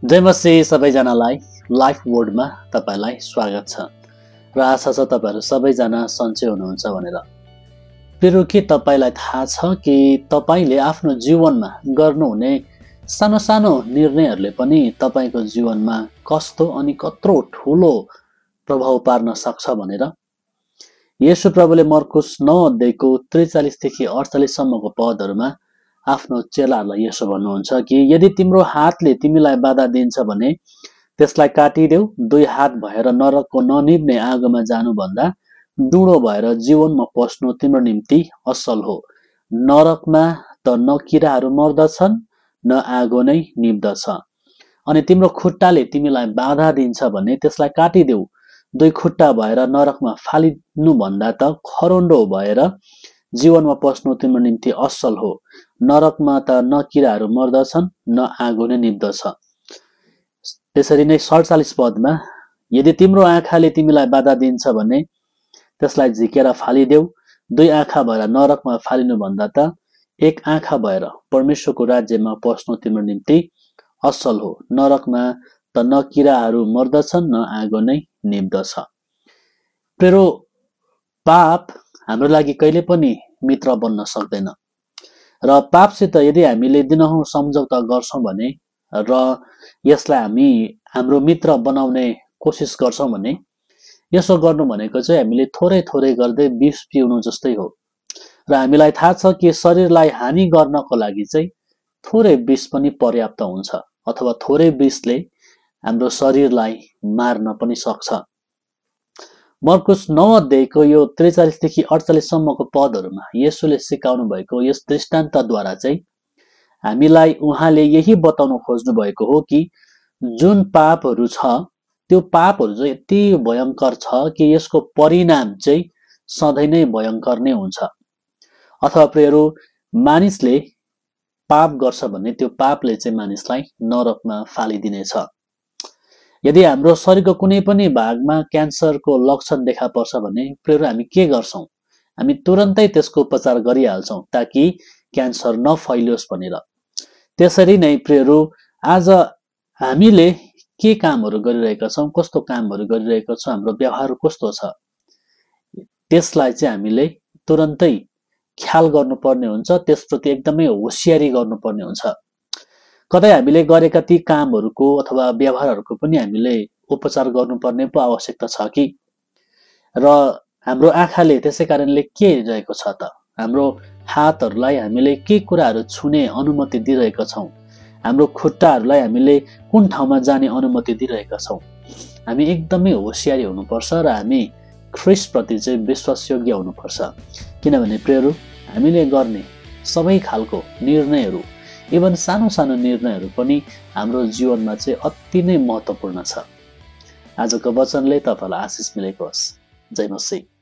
जय मसी सबैजनालाई लाइफ बोर्डमा तपाईलाई स्वागत छ र आशा छ तपाईहरु सबैजना सन्चै हुनुहुन्छ भनेर। फेरि के तपाईलाई थाहा छ कि तपाईले आफ्नो जीवनमा गर्नुहुने सानो सानो निर्णयहरुले पनि तपाईको जीवनमा कस्तो अनि कत्रो ठूलो प्रभाव पार्न सक्छ भनेर। येशू प्रभुले मर्कुस 9 अध्यायको 43 देखि 48 सम्मको पदहरुमा आफ्नो चेलाहरुलाई यसो भन्नुहुन्छ कि यदि तिम्रो हातले तिमीलाई बाधा दिन्छ भने त्यसलाई काटिदेऊ। दुई हात भएर नरकको ननिभ्ने आगोमा जानु भन्दा डुडो भएर जीवनमा पस्नु तिम्रो निम्ति असल हो। नरकमा त न किराहरू मर्दछन् न आगो नै निभ्दछ। अनि तिम्रो खुट्टाले तिमीलाई बाधा दिन्छ भने त्यसलाई काटिदेऊ। दुई खुट्टा भएर नरकमा फालिनु भन्दा त खरोन्डो भएर जीवनमा पस्नु तिम्रो निम्ति असल हो। नरकमा त न किराहरू मर्दछन् न आगो नै निभ्दछ। त्यसरी नै 47 पदमा यदि तिम्रो आँखाले तिमीलाई बाधा दिन्छ भने त्यसलाई झिकेर फालिदेऊ। दुई आँखा भएर नरकमा फालिनु भन्दा त एक आँखा भएर परमेश्वरको राज्यमा पस्नु तिम्रो निम्ति असल हो। नरकमा त न किराहरू मर्दछन् न आगो नै निभ्दछ। प्रेरो पाप हाम्रो लागि कहिले पनि मित्र बन्न सक्दैन र पापसित यदि हामीले दिनहुँ सम्झौता गर्छौं भने र यसलाई हामी हाम्रो मित्र बनाउने कोसिस गर्छौं भने यसो गर्नु भनेको चाहिँ हामीले थोरै थोरै गर्दै विष पिउनु जस्तै हो। र हामीलाई थाहा छ कि शरीरलाई हानि गर्नको लागि चाहिँ थोरै विष पनि पर्याप्त हुन्छ अथवा थोरै विषले हाम्रो शरीरलाई मार्न पनि सक्छ। मर्कुस 9 अध्यायको यो 43 देखि 48 सम्मको पदहरुमा येशूले सिकाउनु भएको यस दृष्टान्तद्वारा चाहिँ हामीलाई उहाँले यही बताउन खोज्नु भएको हो कि जुन पापहरु छ त्यो पापहरु चाहिँ यति भयंकर छ कि यसको परिणाम चाहिँ सधैं नै भयंकर नै हुन्छ। अथवा प्रियहरू मानिसले पाप गर्छ भने त्यो पापले चाहिँ मानिसलाई नरकमा फालिदिनेछ। यदि हाम्रो शरीरको कुनै पनि भागमा क्यान्सरको लक्षण देखा पर्छ भने प्रियहरू हामी के गर्छौं? हामी तुरन्तै त्यसको उपचार गरिहाल्छौं ताकि क्यान्सर नफैलियोस् भनेर। त्यसरी नै प्रियहरू आज हामीले के कामहरु गरिरहेका छौं, कस्तो कामहरु गरिरहेका छौं, हाम्रो व्यवहार कस्तो छ त्यसलाई चाहिँ हामीले तुरन्तै ख्याल गर्नुपर्ने हुन्छ। त्यसप्रति एकदमै होशियारी गर्नुपर्ने हुन्छ। कतै हामीले गरेका ती कामहरुको अथवा व्यवहारहरुको पनि हामीले उपचार गर्नुपर्ने पो आवश्यकता छ कि। र हाम्रो आँखाले त्यसैकारणले के हेरिरहेको छ त? हाम्रो हातहरुलाई हामीले के कुराहरु छुने अनुमति दिइरहेका छौं? हाम्रो खुट्टाहरुलाई हामीले कुन ठाउँमा जाने अनुमति दिइरहेका छौं? हामी एकदमै होशियारी हुनुपर्छ र हामी ख्रीष्टप्रति चाहिँ विश्वासयोग्य हुनुपर्छ। किनभने प्रियहरू हामीले गर्ने सबै खालको निर्णयहरु इभन सानो सानो निर्णयहरु पनि हाम्रो जीवनमा चाहिँ अति नै महत्त्वपूर्ण छ। आजको वचनले तपाईलाई आशिष मिलेको होस्। जय मसीह।